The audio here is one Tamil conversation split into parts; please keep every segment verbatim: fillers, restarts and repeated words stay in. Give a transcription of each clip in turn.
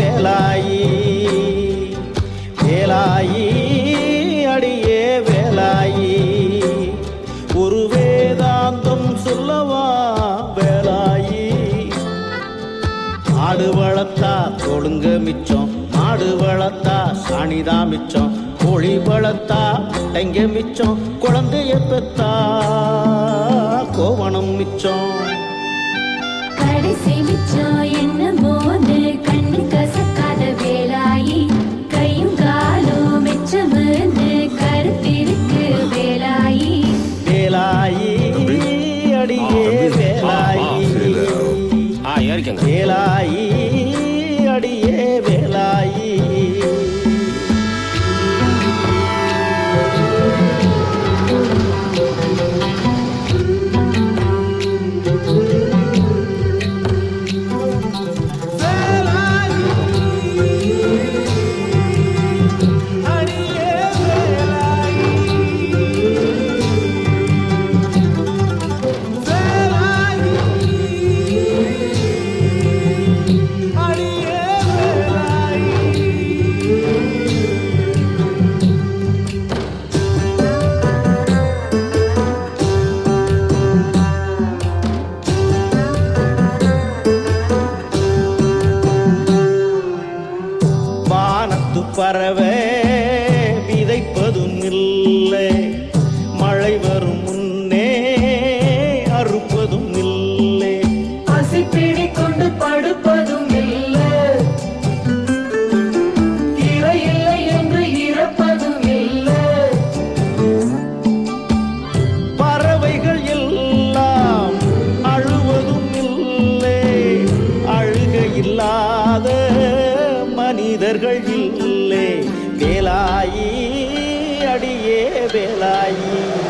வேலாயி வேலாயி அடியே வேலாயி ஒரு வேதாந்தம் சொல்லவா வேலாயி ஆடு வளர்த்தா தொழுங்க மிச்சம் மாடு வளர்த்தா சாணிதான் மிச்சம் கோழி வளர்த்தா முட்டைங்க மிச்சம் குழந்தைய பெத்தா கோவணம் மிச்சம் கடைசி மிச்சம் என்ன போது கண்ணு கசக்காத வேலாயி கையும் காலும் மிச்சம்னு கருத்திருக்கு வேலாயி வேலாயி அடியே வேலாயி வேலாயி அடியே வேலாயி பறவை விதைப்பதும் இல்லை மழை வரும் முன்னே அறுப்பதும் இல்லை பசிப்பிடி கொண்டு படுப்பதும் இல்லை இறை இல்லை என்று இறப்பதும் இல்லை பறவைகள் எல்லாம் அழுவதும் இல்லை அழுக இல்லாத மனிதர்கள் இல்லை வேலாயி அடியே வேலாயி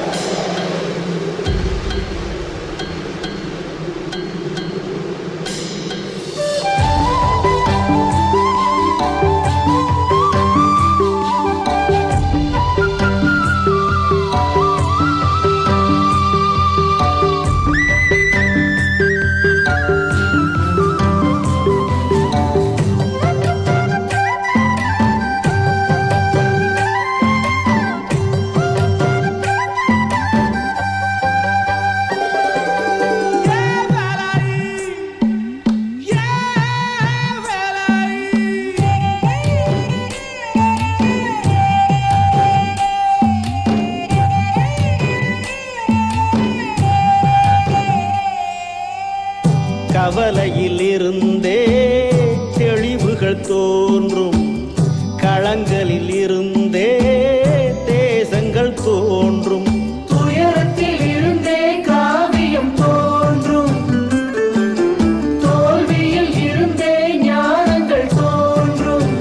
கவலையில் இருந்தே தெளிவுகள் தோன்றும் களங்களில் இருந்தே தேசங்கள் தோன்றும் துயரத்தில் இருந்தே காவியம் தோன்றும் தோல்வியில் இருந்தே ஞானங்கள் தோன்றும்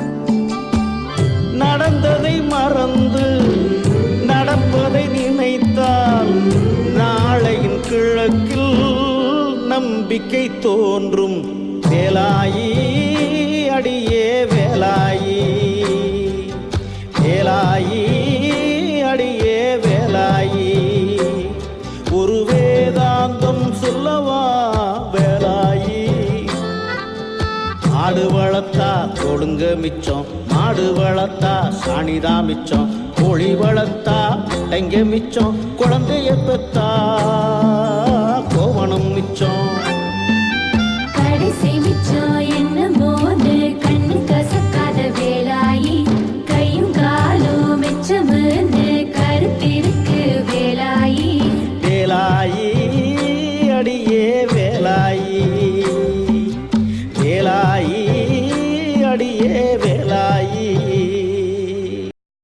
நடந்ததை மறந்து நடப்பதை நினைத்தால் நாளையின் கிழக்கில் நம்பிக்கை தோன்றும் வேலாயி அடியே வேலாயி வேலாயி அடியே வேலாயி ஒரு வேதாந்தம் சொல்லவா வேலாயி ஆடு வளர்த்தா தொழுங்க மிச்சம் மாடு வளர்த்தா சாணிதான் மிச்சம் கோழி வளர்த்தா முட்டைங்க மிச்சம் குழந்தைய பெத்தா